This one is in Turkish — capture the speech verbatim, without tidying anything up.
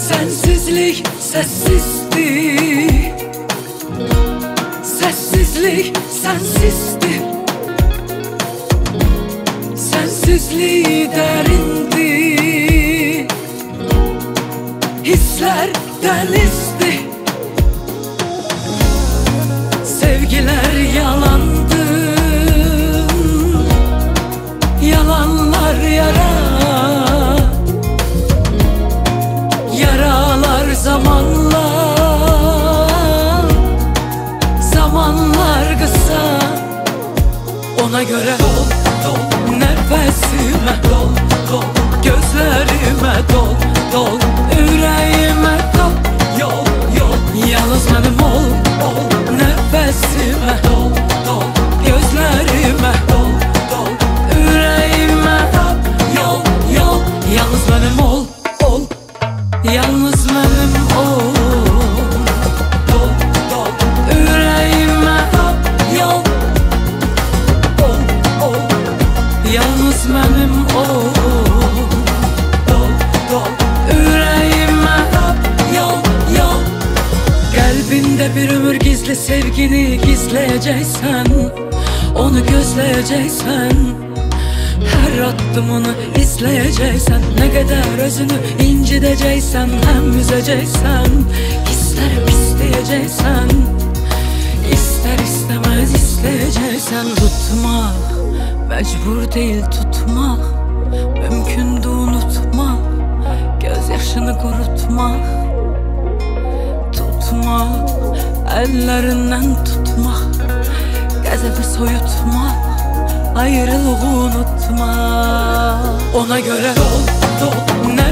Sensizlik sessizdi, sessizlik sensizdi. Sensizliği derindi, hisler denizdi. Sevgiler yalandı, yalanlar yara. Yaralar zamanla, zamanlar kısa. Ona göre dol, dol, nefesime dol, dol, gözlerime dol, dol, yüreğime dol, yol, yol. Yalnız benim ol, ol, nefesime dol, dol, gözlerime dol, dol, yüreğime dol, yol, yol. Yalnız benim ol, ol, yalnız benim ol, dol, dol, yüreğime dol, yol, ol, ol. Yalnız benim ol, dol, dol, yüreğime dol, yol, yol. Kalbinde bir ömür gizli sevgini gizleyeceksen, onu gözleyeceksen, her adımını izleyeceksen, ne kadar özünü incideceksen, hem üzeceksen, ister isteyeceksen, ister istemez isteyeceksen. Tutmak mecbur değil, tutmak mümkündü, unutmak gözyaşını kurutmak. Tutmak, ellerinden tutmak, gazebi soyutmak, ayrılığı unutma. Ona göre dol, dol, ne